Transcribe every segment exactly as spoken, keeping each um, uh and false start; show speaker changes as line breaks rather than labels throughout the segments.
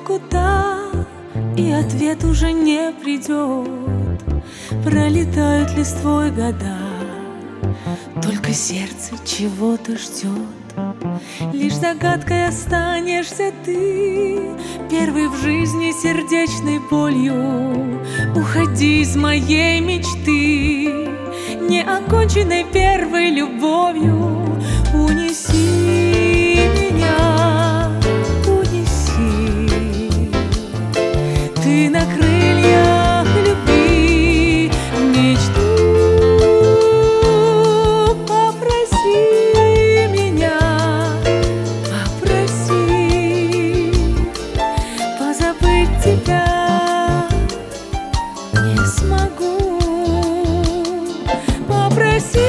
никуда, и ответ уже не придет. Пролетают листвой года, только сердце чего-то ждет. Лишь загадкой останешься ты, первый в жизни сердечной болью. Уходи из моей мечты, неоконченной первой любовью. Унеси меня, унеси, ты на крыльях любви мечту. Попроси меня, попроси, позабыть тебя не смогу. Попроси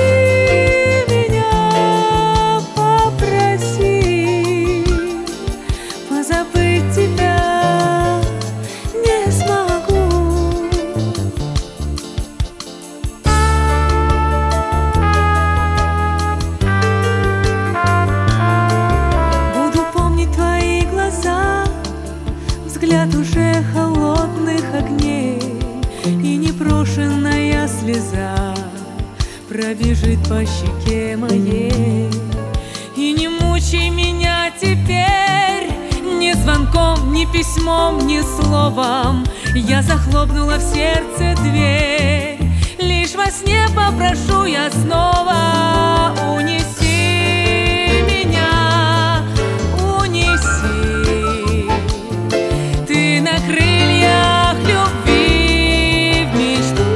меня, попроси, позабыть тебя не смогу. Буду помнить твои глаза, взгляд уже холодных огней, и непрошенная слеза пробежит по щеке моей. И не мучай меня теперь ни звонком, ни письмом, ни словом. Я захлопнула в сердце дверь, лишь во сне попрошу я снова. Унеси меня, унеси, ты на крыльях любви в мечту.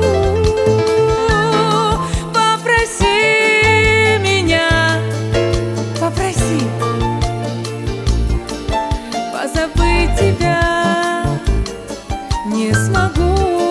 Попроси меня, попроси, позабыть тебя не смогу.